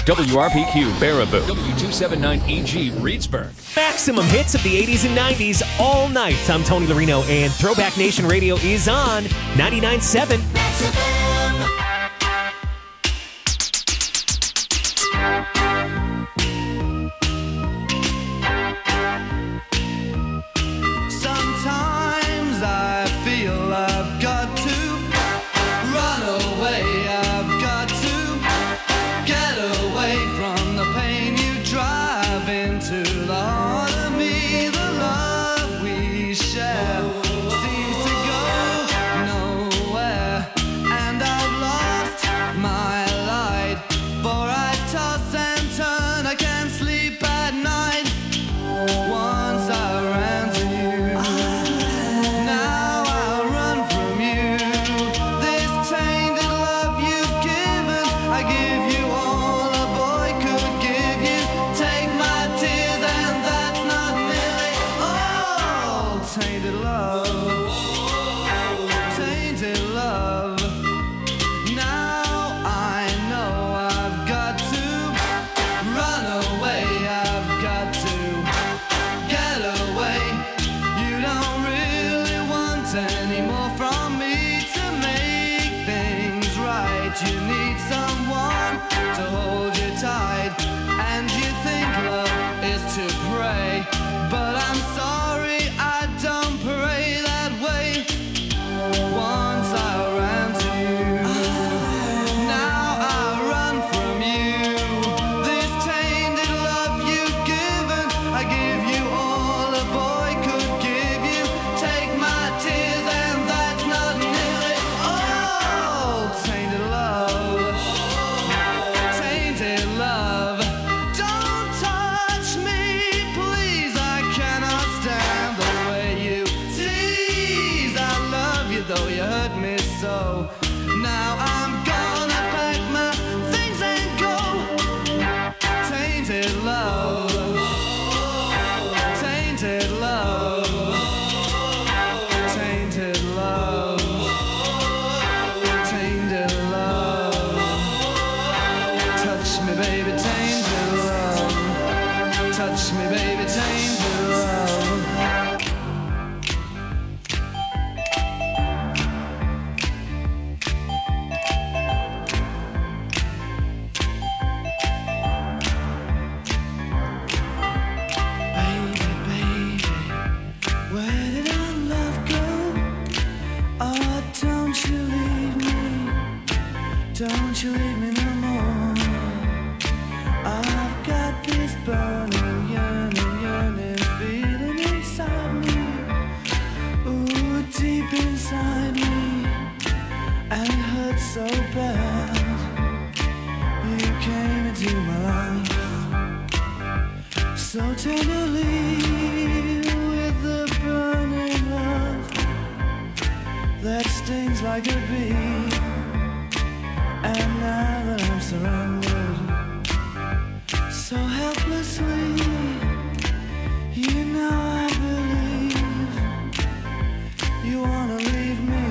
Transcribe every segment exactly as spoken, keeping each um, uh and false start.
W R P Q, Baraboo. W two seventy-nine E G, Reedsburg. Maximum hits of the eighties and nineties all night. I'm Tony Larino, and Throwback Nation Radio is on ninety-nine point seven. Sometimes I feel I've got to run away. I've got to get away from the pain you drive into the heart of me. The love we share seems to go nowhere, and I've lost my light, for I toss and turn. I can't sleep at night. Once I ran to you, now I run from you. This tainted love you've given, I give you all a boy could give you. Take my tears and that's not nearly all. Tainted love, tainted love. Now I know I've got to run away. I've got to get away. You don't really want any more from me to make things right. You need someone to hold you tight, and you think love is to pray, but I'm sorry, I don't pray that way. Once I ran to you, now I run from you. This tainted love you've given, I give you all a boy could give you. Take my tears and that's not nearly all. Tainted love, tainted love. Don't touch me, please. I cannot stand the way you tease. I love you though you hurt me so. Now I'm gonna pack my things and go. Tainted love, tainted love, tainted love, tainted love. Touch me, baby, tainted love. Touch me, baby, tainted love. Baby, baby, where did our love go? Oh, don't you leave me, don't you leave me no more. I've got this burning, yearning, yearning feeling inside me. Ooh, deep inside me, and it hurts so bad. You came into my life so tenderly, with the burning love that stings like a bee. And now that I'm surrendered so helplessly, you know I believe you wanna leave me.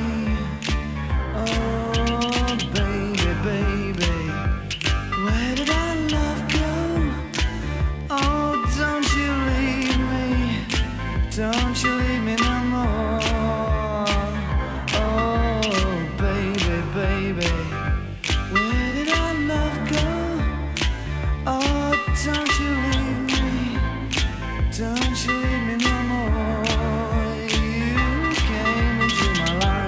Oh, baby, baby, where did our love go? Oh, don't you leave me, don't you leave me no more. Oh, baby, baby, where did our love go? Oh, don't you leave me, don't you leave me no more. You came into my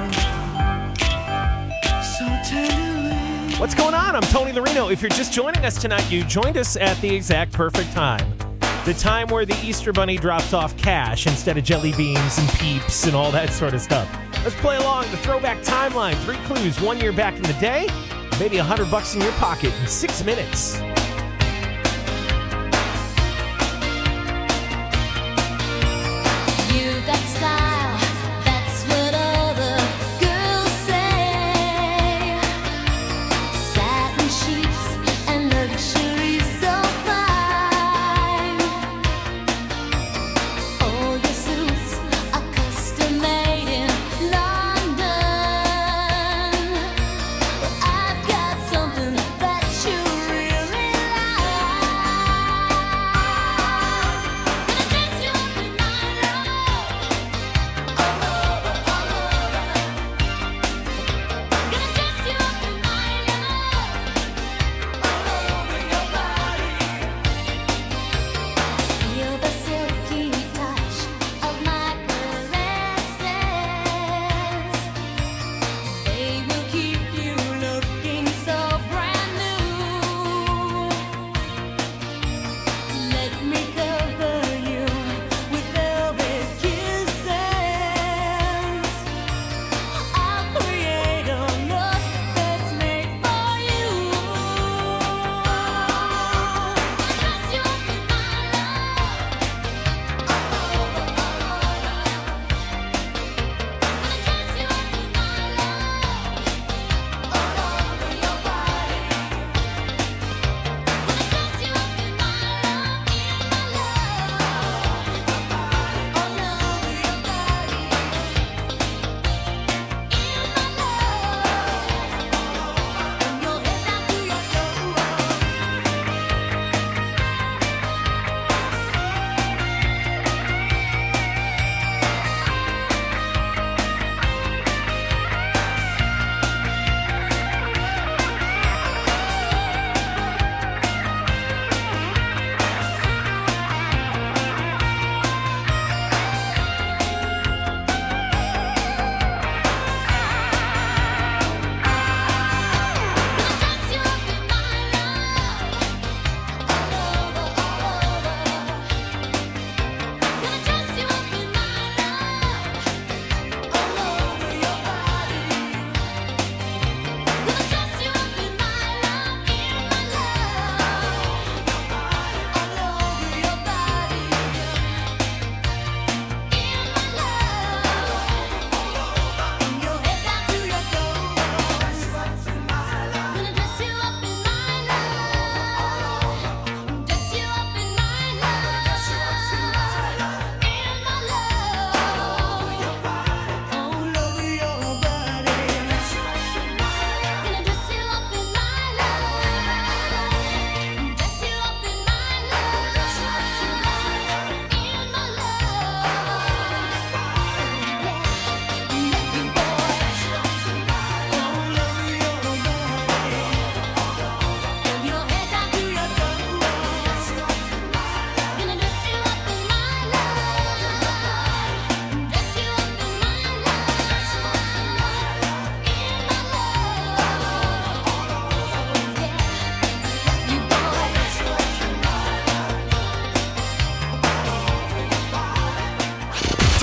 life so tenderly. What's going on? I'm Tony Larino. If you're just joining us tonight, you joined us at the exact perfect time. The time where the Easter Bunny drops off cash instead of jelly beans and Peeps and all that sort of stuff. Let's play along the throwback timeline. Three clues, one year back in the day, maybe a hundred bucks in your pocket in six minutes. You got style, that's what all the girls say. Satin sheets and luxury so fine. All your suits are custom made in London. Well, I've got something that you really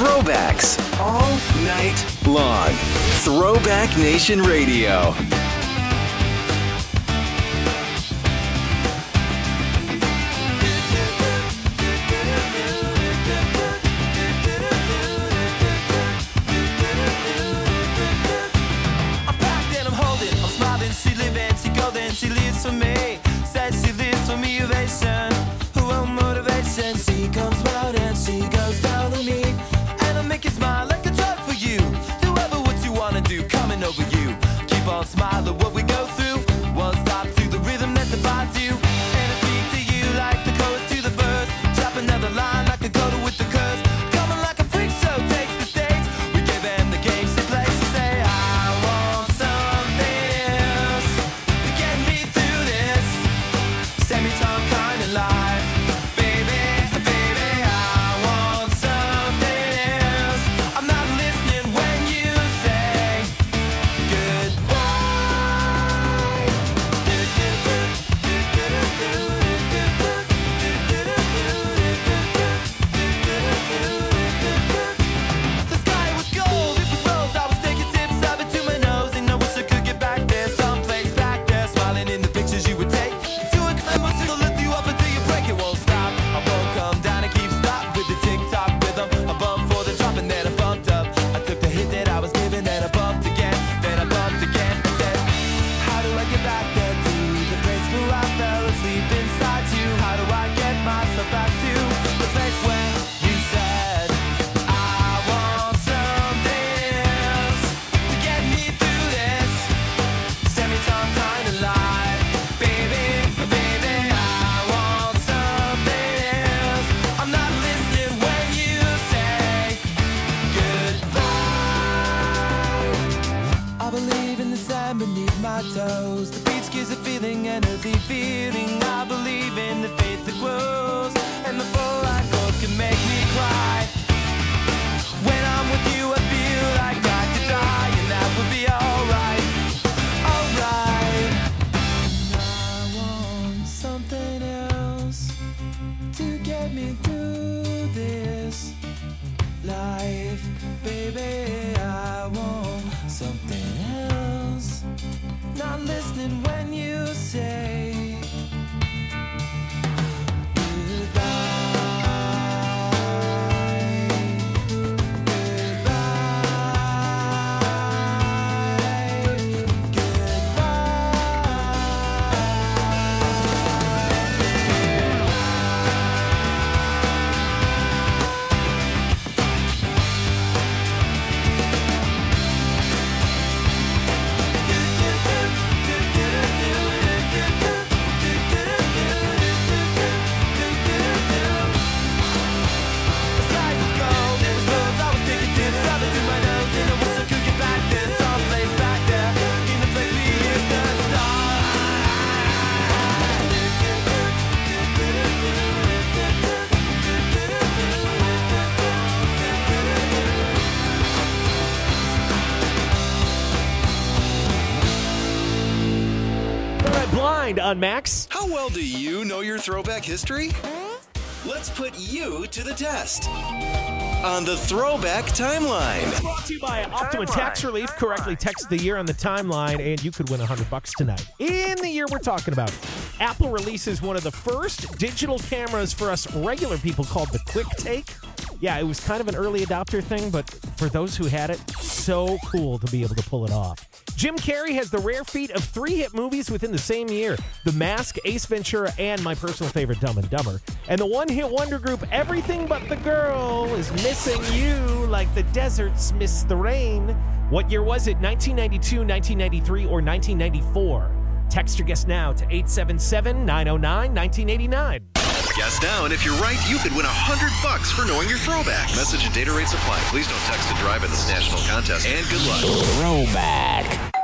Throwbacks all night long. Throwback Nation Radio. I'm packed and I'm holding, I'm smiling, she living, she golden, she lives for me. Says she lives for me, ovation, who will motivation. She comes round and she goes down on me, and I make you smile like a drug for you. Do ever what you wanna do, coming over you. Keep on smiling, what we go through. One stop to the rhythm that defines you, and I speak to you like the chorus to the verse. Drop another line like a coda with the curse. Coming like a freak show takes the stage. We give them the game she plays. She say, I want something else to get me through this semi-time kind of life. Baby, baby, I want something else. I'm not listening when you say goodbye. The sky was gold, it was rose. I was taking sips of it to my nose, and I wish I could get back there, someplace back there, smiling in the pictures you would take. To a climb, it'll lift you up until you break. It won't stop. I won't come down and keep stop with the tick-tock rhythm. I bumped for the drop and then I bumped up. I took the hit that I was given, then I bumped again, then I bumped again. I said, how do I get back there to the place where I fell asleep inside you? How do I get myself back to the place where you said I want something else to get me through this semi-time kind of life? Baby, baby, I want something else. I'm not listening when you say goodbye. I believe in the sand beneath my toes. The beach gives a feeling, an earthly feeling. I believe in the faith that grows, and the full light goes can make me cry. When I'm with you, I feel like I could die, and that would be alright, alright. I want something else to get me through this life, baby. I want something else. Not listening when you say Blind on Max. How well do you know your throwback history? Let's put you to the test on the Throwback Timeline. Brought to you by Optima Tax Relief. Correctly text the year on the timeline, and you could win one hundred bucks tonight. In the year we're talking about, Apple releases one of the first digital cameras for us regular people called the Quick Take. Yeah, it was kind of an early adopter thing, but for those who had it, so cool to be able to pull it off. Jim Carrey has the rare feat of three hit movies within the same year: The Mask, Ace Ventura, and my personal favorite, Dumb and Dumber. And the one-hit wonder group Everything But the Girl is missing you like the deserts miss the rain. What year was it? nineteen ninety-two, nineteen ninety-three, or nineteen ninety-four? Text your guess now to eight seven seven, nine oh nine, nineteen eighty-nine. Guess now, and if you're right, you could win one hundred bucks for knowing your throwback. Message and data rates apply. Please don't text and drive in this national contest, and good luck. Throwback.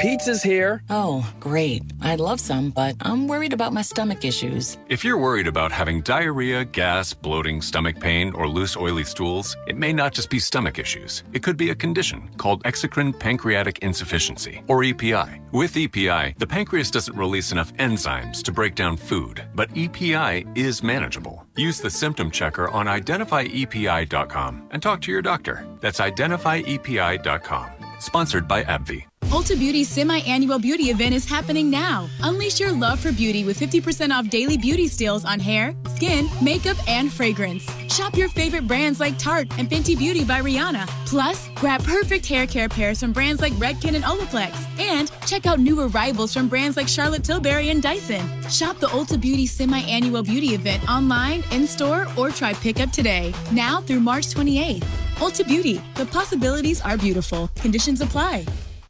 pizza's here. Oh, great. I'd love some, but I'm worried about my stomach issues. If you're worried about having diarrhea, gas, bloating, stomach pain, or loose, oily stools, it may not just be stomach issues. It could be a condition called exocrine pancreatic insufficiency, or E P I. With E P I, the pancreas doesn't release enough enzymes to break down food, but E P I is manageable. Use the symptom checker on identify E P I dot com and talk to your doctor. That's identify E P I dot com. Sponsored by AbbVie. Ulta Beauty's semi-annual beauty event is happening now. Unleash your love for beauty with fifty percent off daily beauty steals on hair, skin, makeup, and fragrance. Shop your favorite brands like Tarte and Fenty Beauty by Rihanna. Plus, grab perfect hair care pairs from brands like Redken and Olaplex. And check out new arrivals from brands like Charlotte Tilbury and Dyson. Shop the Ulta Beauty semi-annual beauty event online, in-store, or try pickup today. Now through March twenty-eighth. Ulta Beauty. The possibilities are beautiful. Conditions apply.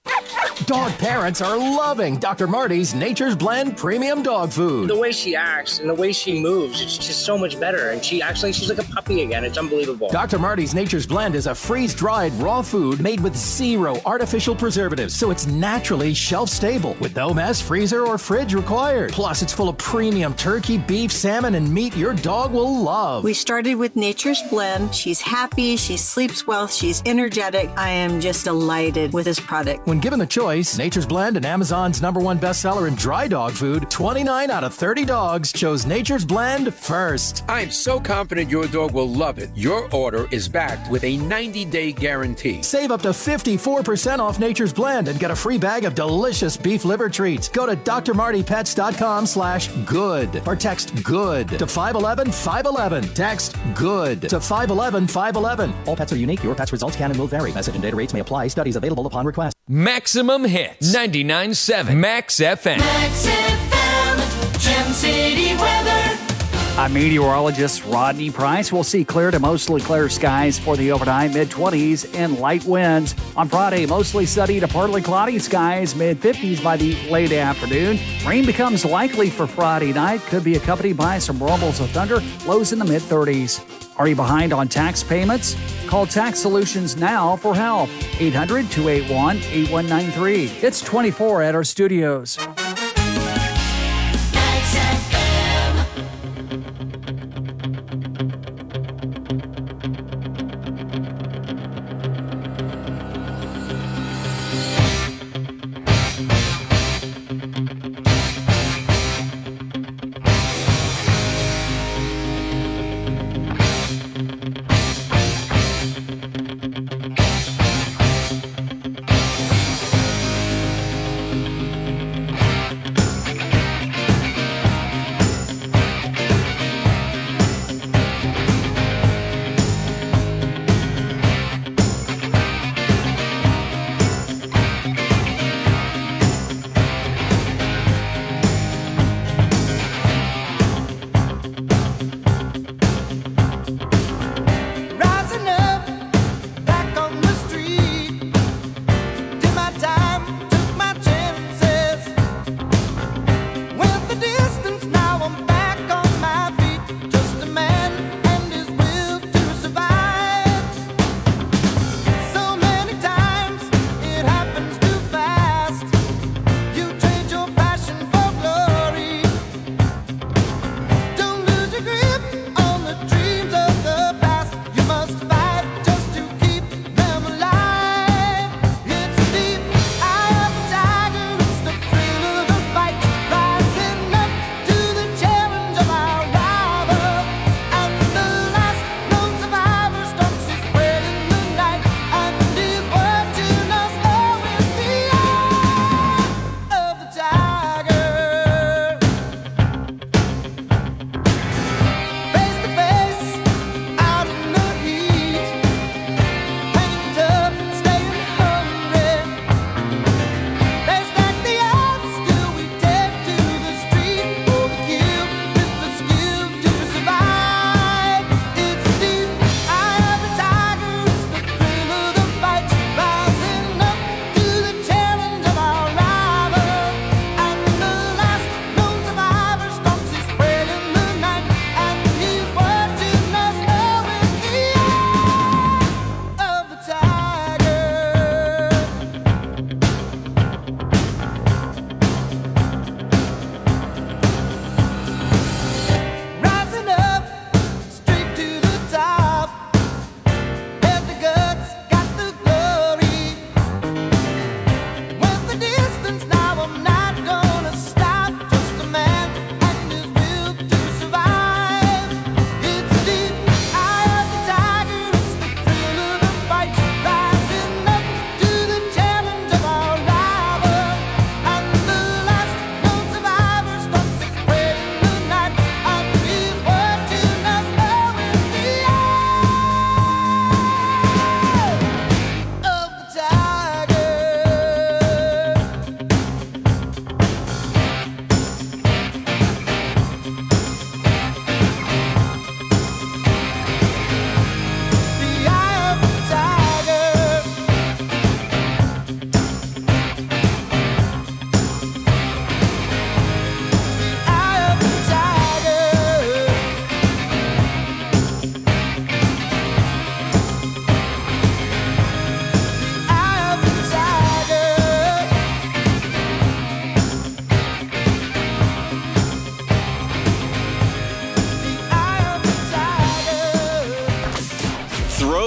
Dog parents are loving Doctor Marty's Nature's Blend Premium Dog Food. The way she acts and the way she moves, it's just so much better. And she actually, she's like a puppy again. It's unbelievable. Doctor Marty's Nature's Blend is a freeze-dried raw food made with zero artificial preservatives, so it's naturally shelf-stable with no mess, freezer, or fridge required. Plus, it's full of premium turkey, beef, salmon, and meat your dog will love. We started with Nature's Blend. She's happy, she sleeps well, she's energetic. I am just delighted with this product. When given the choice, Nature's Blend and Amazon's number one bestseller in dry dog food, twenty-nine out of thirty dogs chose Nature's Blend first. I'm so confident your dog will love it. Your order is backed with a ninety-day guarantee. Save up to fifty-four percent off Nature's Blend and get a free bag of delicious beef liver treats. Go to d r marty pets dot com slash good or text good to five one one five one one. Text good to five one one five one one. All pets are unique. Your pet's results can and will vary. Message and data rates may apply. Studies available upon request. Maximum Hits ninety-nine point seven Max F M. Max F M, Gem City weather. I'm meteorologist Rodney Price. We'll see clear to mostly clear skies for the overnight, mid-twenties and light winds. On Friday, mostly sunny to partly cloudy skies, mid-fifties by the late afternoon. Rain becomes likely for Friday night. Could be accompanied by some rumbles of thunder, lows in the mid-thirties. Are you behind on tax payments? Call Tax Solutions now for help. eight hundred two eight one eight one nine three. It's twenty-four at our studios.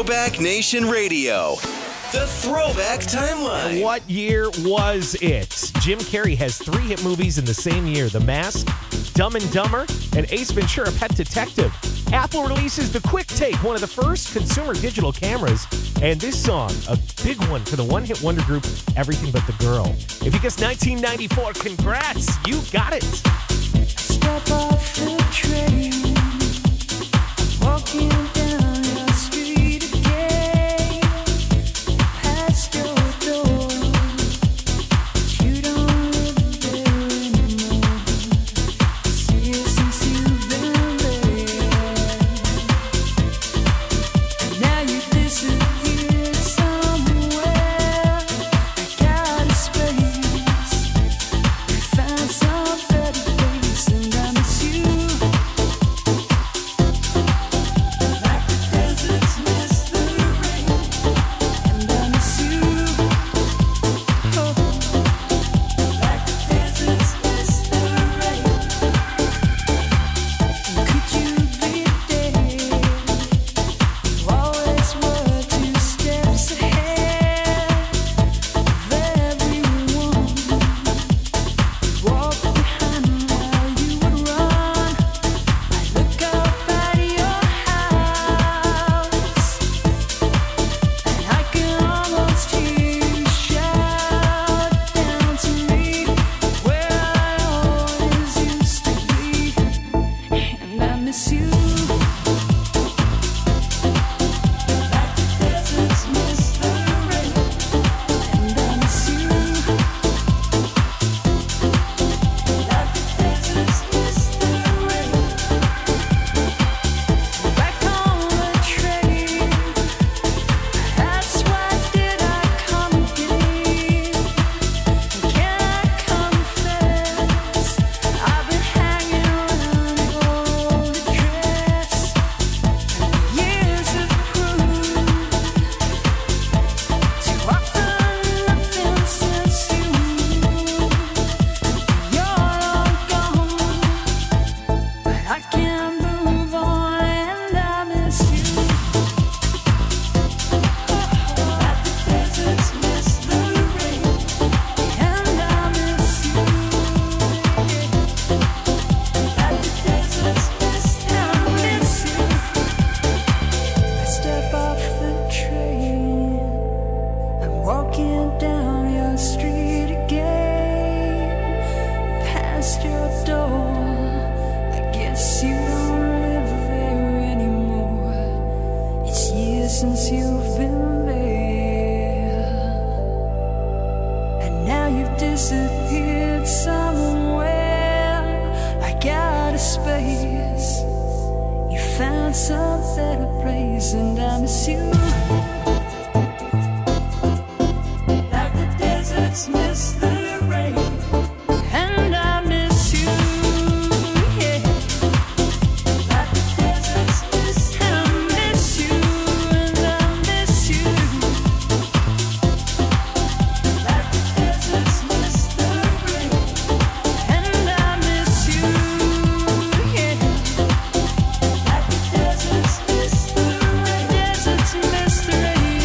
Throwback Nation Radio. The Throwback Timeline. What year was it? Jim Carrey has three hit movies in the same year: The Mask, Dumb and Dumber, and Ace Ventura: Pet Detective. Apple releases the Quick Take, one of the first consumer digital cameras. And this song, a big one for the one-hit wonder group Everything But the Girl. If you guessed nineteen ninety-four, congrats, you got it. Step off the train, walking down your street again, past your door, but you don't live there anymore. It's years since you've been there, and now you disappeared somewhere. I got a space, you found some better place, and I miss you. Like the deserts miss the rain, and I miss you. Oh, like the deserts miss the rain. Could you be there? You always were two steps ahead of everyone. Walk behind while you would run. I look up at your house, and I can almost hear you shout down to me where I always used to be, and I miss you. Like the deserts miss the rain, and I miss you. Like the deserts miss the rain. Back on the train, that's why did I come again? Can I confess, I've been hanging around your old address, and years have proved too often nothing since you. You're all gone, but I can't move on, and I miss you. Like the deserts miss the rain, and I miss you. Like the deserts miss, and I miss you. I step off the train, I'm walking down your street again, past your door. I guess you don't live there anymore. It's years since you've been there, and now you've disappeared somewhere. I got a space, you found some better place, and I miss you. Like the deserts miss the rain, and I miss you. Yeah. Like the deserts miss, and I miss you, and I miss you. Like the deserts miss the rain, and I miss you. Yeah. Like the deserts miss the rain, deserts miss the rain.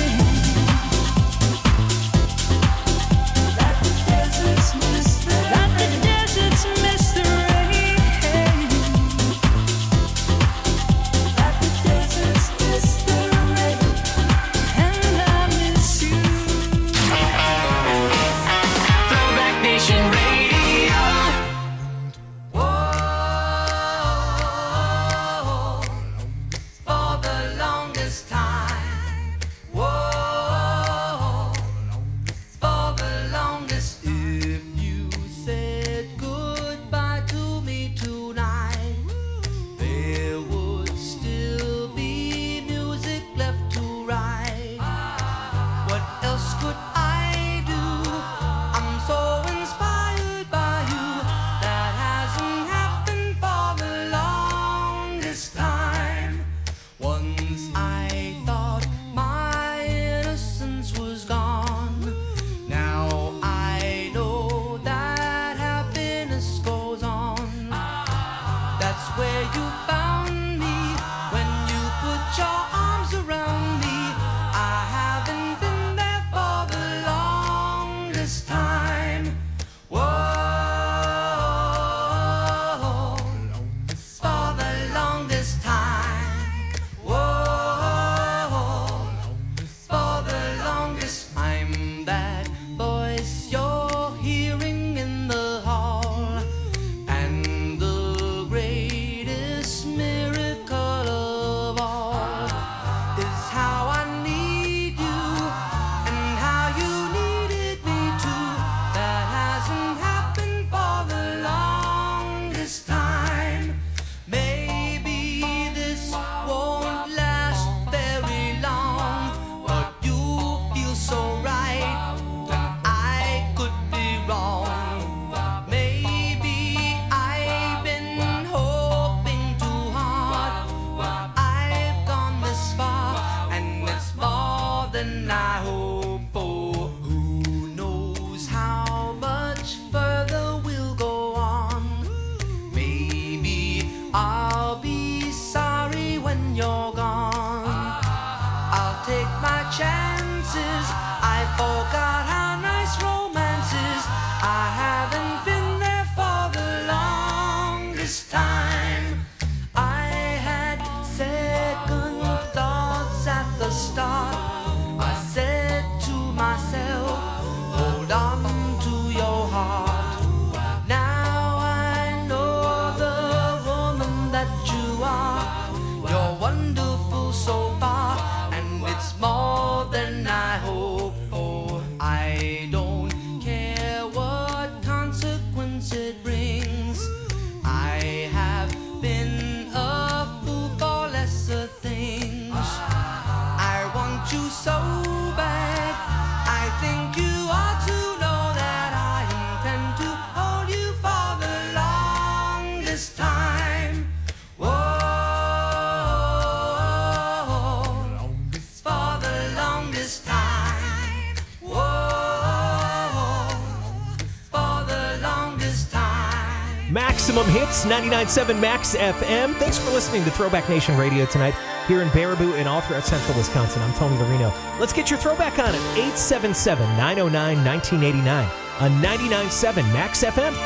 Maximum Hits, ninety-nine point seven Max F M. Thanks for listening to Throwback Nation Radio tonight here in Baraboo and all throughout central Wisconsin. I'm Tony Marino. Let's get your throwback on at eight seven seven, nine oh nine, nineteen eighty-nine on ninety-nine point seven Max F M.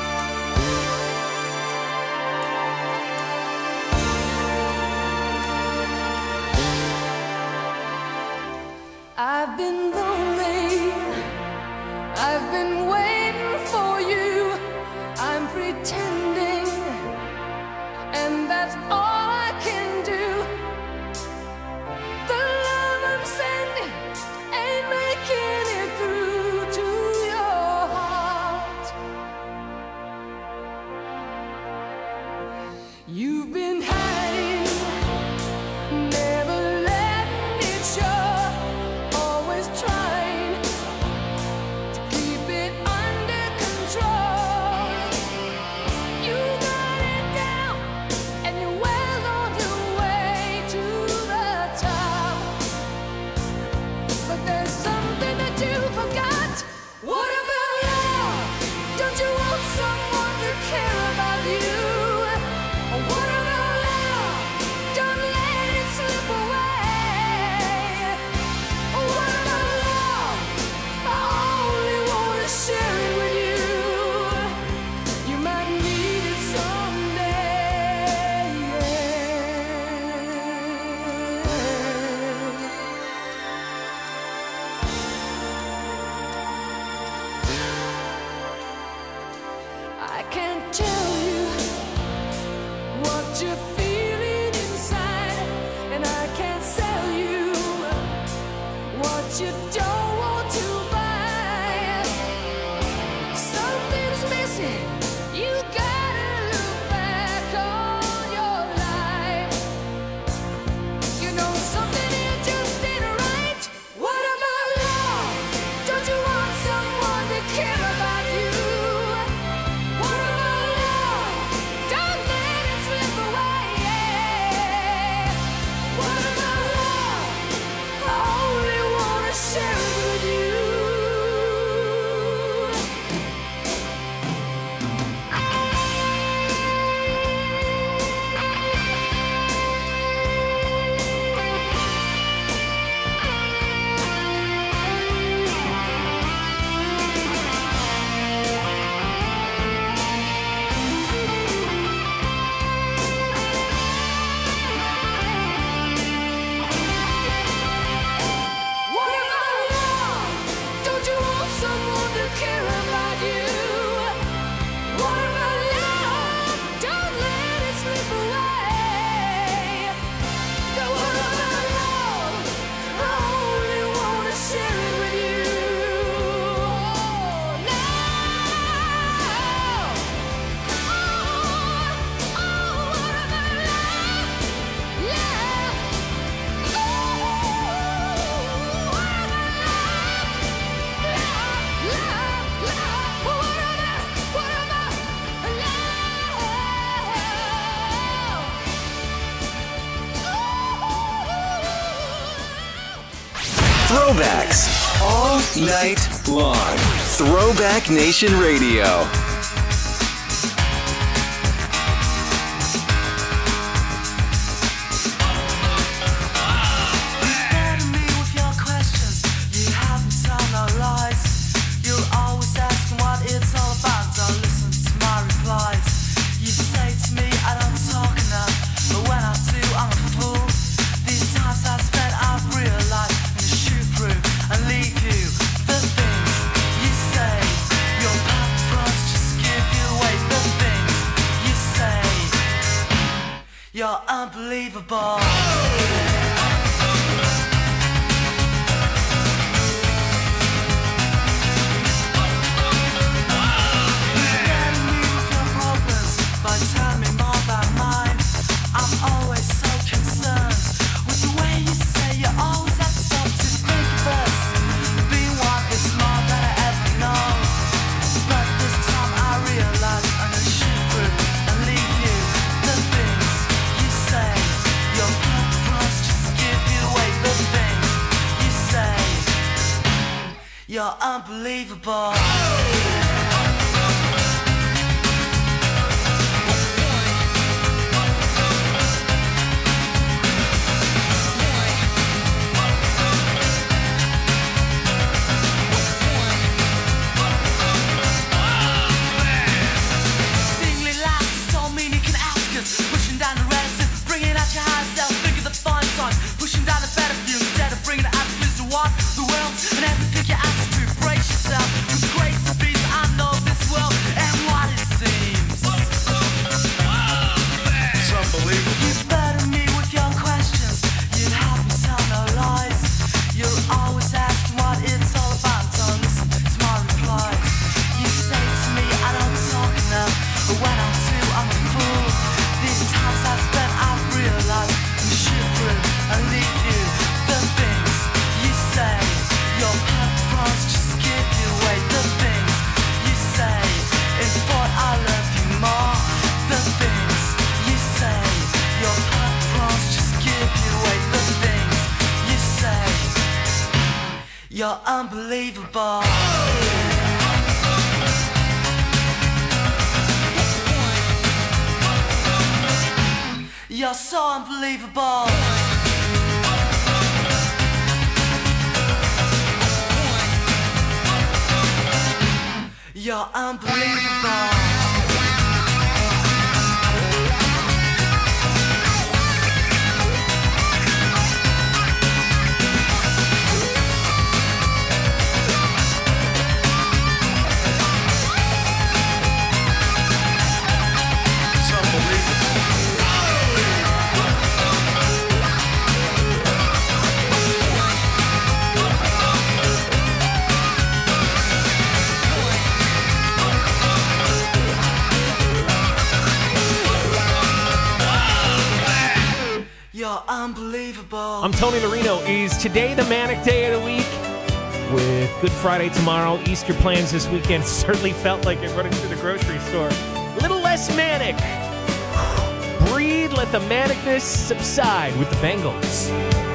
I've been lonely, I've been waiting for you, I'm pretending, and that's all I can do. The love I'm sending ain't making it through to your heart. You've been hiding, never letting it show. Trying to keep it under control. You got it down, and you're well on your way to the top. But there's something that you forgot. What about love? Don't you want someone to care about you? What about love? Don't let it slip away. Share it with you. You might need it someday. I can't tell you what you're feeling inside, and I can't sell you what you don't want to buy. You gotta look back on your life. You know something here just ain't right. What about love? Don't you want someone to care about you? What about love? Don't let it slip away. What about love? I only wanna share it with you. Throwbacks all night long. Throwback Nation Radio. You're unbelievable. You're unbelievable. You're unbelievable. You're so unbelievable. You're unbelievable. You're unbelievable. I'm Tony Marino. Is today the manic day of the week? With Good Friday tomorrow, Easter plans this weekend, certainly felt like you're running to the grocery store. A little less manic. Breathe, let the manicness subside with the Bengals.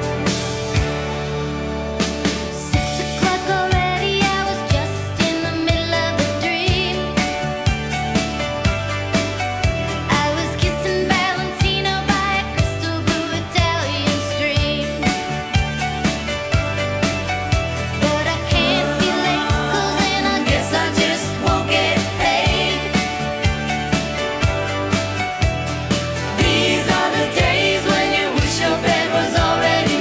These are the days when you wish your bed was already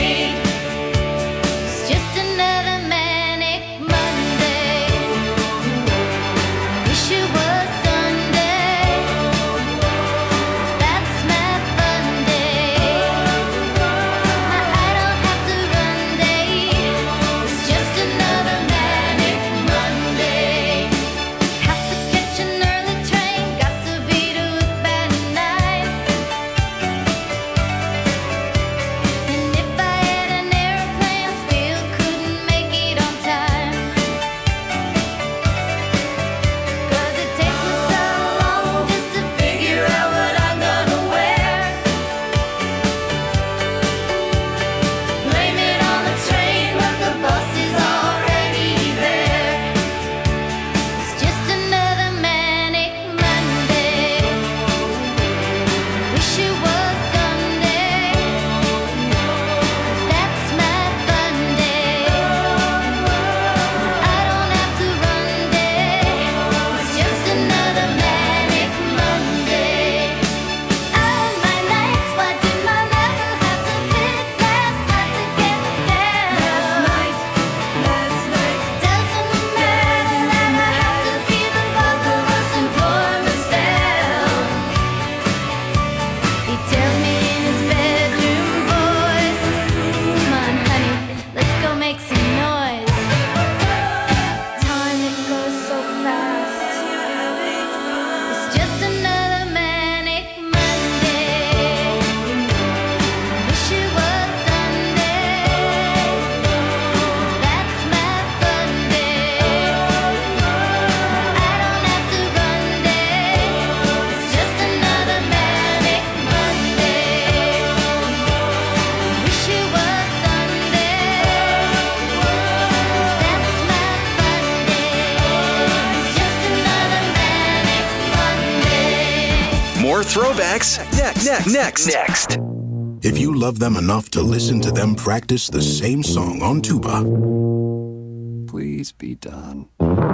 More throwbacks next. Next. Next. Next. If you love them enough to listen to them practice the same song on tuba, please be done.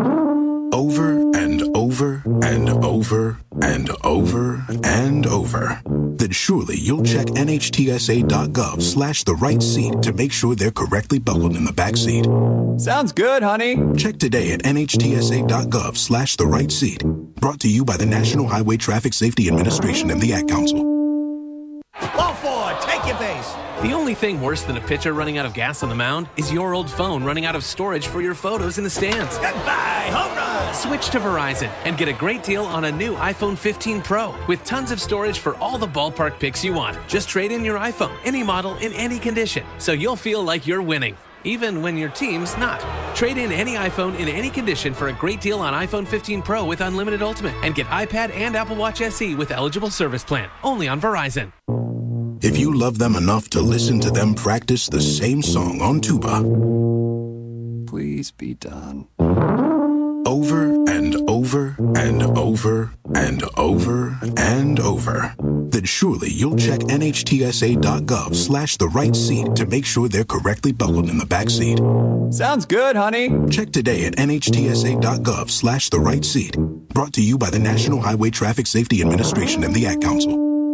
Over and over and over and over and over, then surely you'll check nhtsa.gov slash the right seat to make sure they're correctly buckled in the back seat. Sounds good, honey. Check today at nhtsa.gov slash the right seat. Brought to you by the National Highway Traffic Safety Administration and the Ad Council. Ball forward, take your base. The only thing worse than a pitcher running out of gas on the mound is your old phone running out of storage for your photos in the stands. Goodbye, home run. Switch to Verizon and get a great deal on a new iPhone fifteen Pro with tons of storage for all the ballpark pics you want. Just trade in your iPhone, any model, in any condition, so you'll feel like you're winning, even when your team's not. Trade in any iPhone in any condition for a great deal on iPhone fifteen Pro with Unlimited Ultimate and get iPad and Apple Watch S E with eligible service plan. Only on Verizon. If you love them enough to listen to them practice the same song on tuba, Please be done. Over and over and over and over and over. Then surely you'll check nhtsa.gov slash the right seat to make sure they're correctly buckled in the back seat. Sounds good, honey. Check today at nhtsa.gov slash the right seat. Brought to you by the National Highway Traffic Safety Administration and the Ad Council.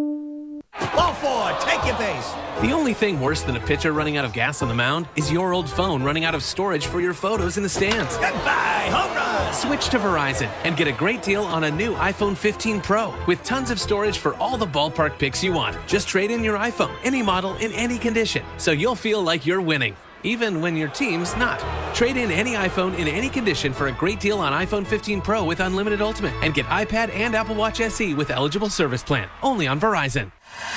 Go for it. Take your base. The only thing worse than a pitcher running out of gas on the mound is your old phone running out of storage for your photos in the stands. Goodbye, home run. Switch to Verizon and get a great deal on a new iPhone fifteen Pro with tons of storage for all the ballpark pics you want. Just trade in your iPhone, any model, in any condition, so you'll feel like you're winning, even when your team's not. Trade in any iPhone in any condition for a great deal on iPhone fifteen Pro with Unlimited Ultimate and get iPad and Apple Watch S E with eligible service plan. Only on Verizon.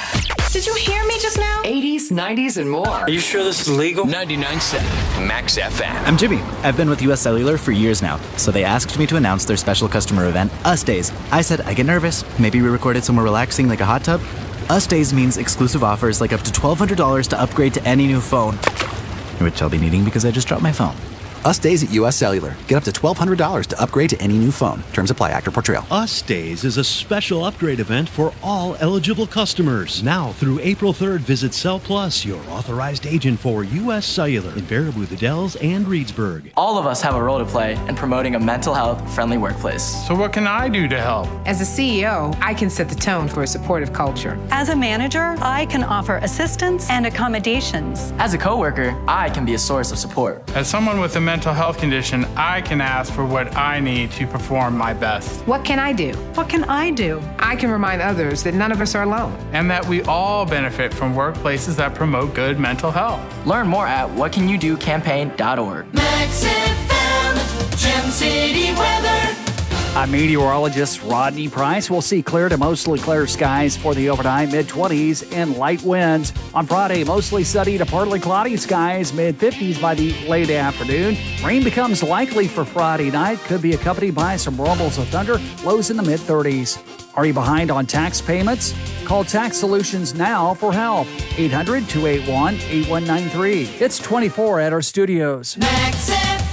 Did you hear me just now? eighties, nineties, and more. Are you sure this is legal? ninety-nine point seven Max F M. I'm Jimmy. I've been with U S Cellular for years now, so they asked me to announce their special customer event, Us Days. I said, I get nervous. Maybe we record it somewhere relaxing like a hot tub? Us Days means exclusive offers like up to twelve hundred dollars to upgrade to any new phone, which I'll be needing because I just dropped my phone. Us Days at U S Cellular. Get up to twelve hundred dollars to upgrade to any new phone. Terms apply. Actor Portrayal. Us Days is a special upgrade event for all eligible customers. Now through April third, visit Cell Plus, your authorized agent for U S Cellular in Baraboo, the Dells, and Reedsburg. All of us have a role to play in promoting a mental health friendly workplace. So what can I do to help? As a C E O, I can set the tone for a supportive culture. As a manager, I can offer assistance and accommodations. As a coworker, I can be a source of support. As someone with a mental health condition, I can ask for what I need to perform my best. What can I do? What can I do? I can remind others that none of us are alone. And that we all benefit from workplaces that promote good mental health. Learn more at what can you do campaign dot org. Max F M, Gem City weather. I'm meteorologist Rodney Price. We'll see clear to mostly clear skies for the overnight, mid-twenties and light winds. On Friday, mostly sunny to partly cloudy skies, mid-fifties by the late afternoon. Rain becomes likely for Friday night. Could be accompanied by some rumbles of thunder, lows in the mid-thirties. Are you behind on tax payments? Call Tax Solutions now for help. eight hundred, two eight one, eight one nine three. It's twenty-four at our studios. Max F M.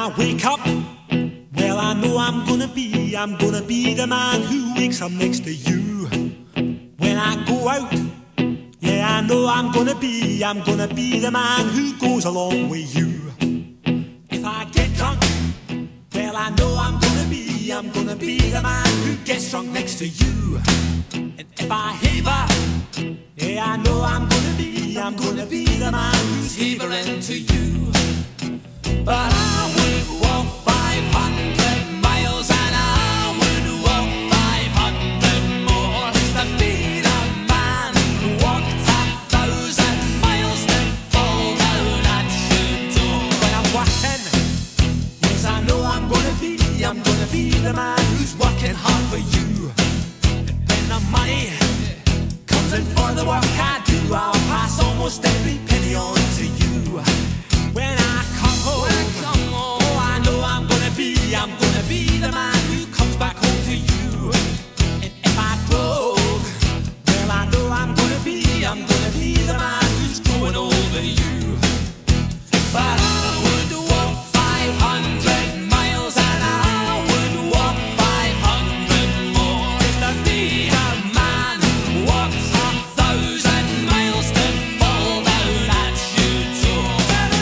I wake up, well, I know I'm gonna be, I'm gonna be the man who wakes up next to you. When I go out, yeah, I know I'm gonna be, I'm gonna be the man who goes along with you. If I get drunk, well, I know I'm gonna be, I'm gonna be the man who gets drunk next to you. And if I haver, yeah, I know I'm gonna be, I'm gonna be the man who's havering to you. But I would walk five hundred miles and I would walk five hundred more just to be the man who walked a thousand miles to fall down at your door. When I'm walking, yes, I know I'm gonna be, I'm gonna be the man who's working hard for you. And when the money comes in for the work I do, I'll pass almost every penny on to you. When I come home, oh, I know I'm gonna be, I'm gonna be the man who comes back home to you. And if I drove, well, I know I'm gonna be, I'm gonna be the man who's going over you. But I would walk five hundred miles and I would walk five hundred more just to be the man who walks a thousand miles to fall down at your door.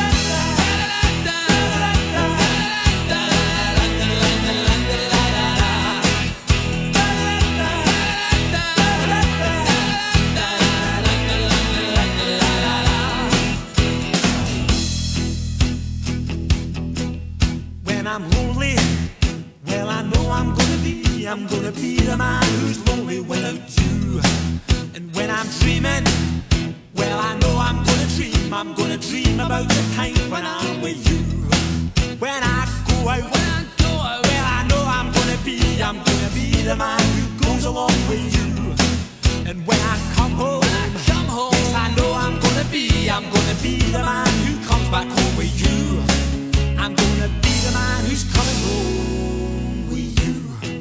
When I'm lonely, well, I know I'm gonna be, I'm gonna be the man who's lonely without you. And when I'm dreaming, well, I know I'm gonna dream, I'm gonna dream about the time when I'm with you. When I go out, when I go out, well, I know I'm gonna be, I'm gonna be the man who goes along with you. And when I come home, when I come home, yes, I know I'm gonna be, I'm gonna be the man who comes back home with you. I'm gonna be the man who's coming home with you.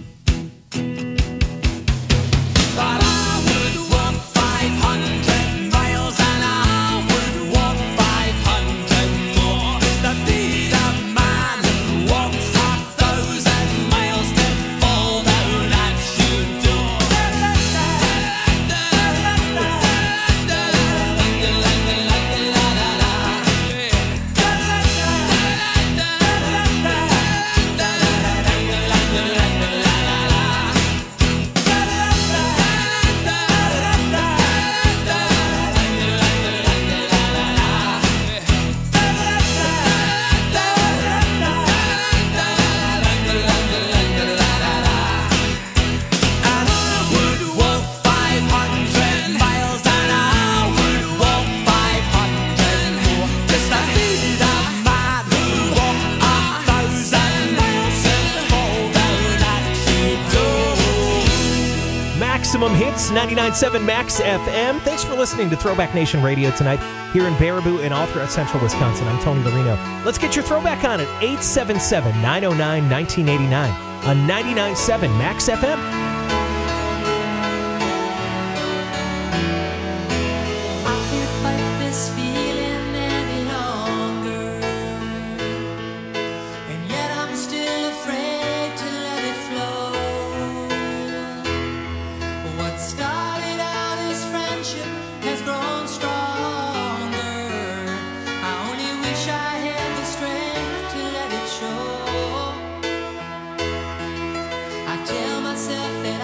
But I would walk five hundred miles and I would walk five hundred more just to be the man who walks a thousand miles to fall down at your door. Maximum Hits, ninety-nine point seven Max F M. Thanks for listening to Throwback Nation Radio tonight here in Baraboo and all throughout central Wisconsin. I'm Tony Marino. Let's get your throwback on at eight seven seven, nine oh nine, nineteen eighty-nine on ninety-nine point seven Max F M. I can't fight this feeling any longer, and yet I'm still afraid to let it flow. What started out as friendship has grown stronger. I only wish I had the strength to let it show. I tell myself that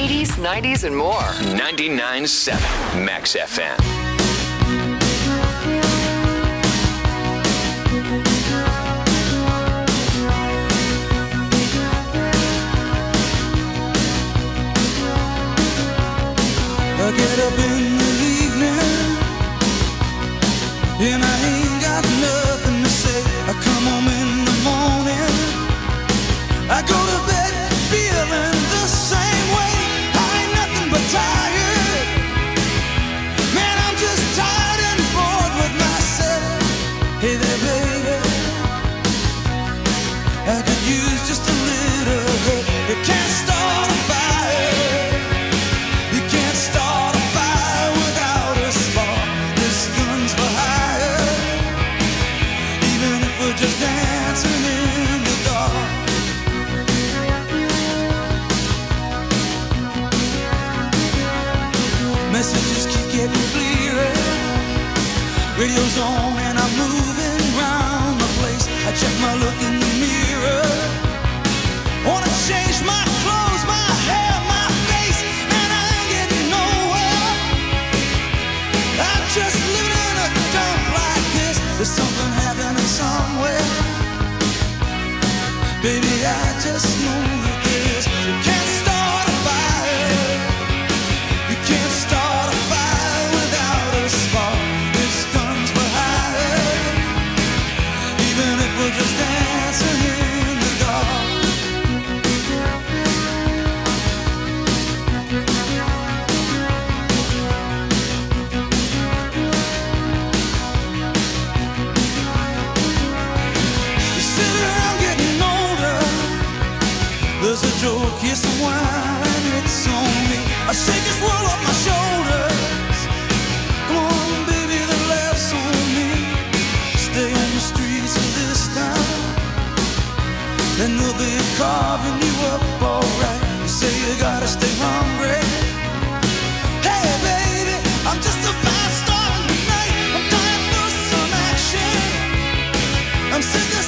eighties, nineties, and more. ninety-nine point seven Max F M. I get up in the evening and I ain't got nothing to say. I come home in the morning, I go to bed feeling the same way. I ain't nothing but tired. Man, I'm just tired and bored with myself. Hey there, baby, I could use just a little help. You can't start a fire. You can't start a fire without a spark. This gun's for hire. Even if we're just dancing in the dark. Messages keep getting clearer. Radio's on and I'm moving round the place. I check my look in the mirror. Wanna change my clothes, my hair, my face, and I ain't getting nowhere. I'm just living in a dump like this. There's something happening somewhere. Baby, I just know that this. You can't start a fire. You can't start a fire without a spark. This gun's for hire. Even if we're just dancing in the dark. You sit around getting older. There's a joke, here's some wine, it's on me. I shake this world off my shoulders. Come on, baby, the laughs on me. Stay on the streets of this town, then they'll be carving you up alright. You say you gotta stay hungry. Hey, baby, I'm just about starting tonight. I'm dying for some action. I'm sick of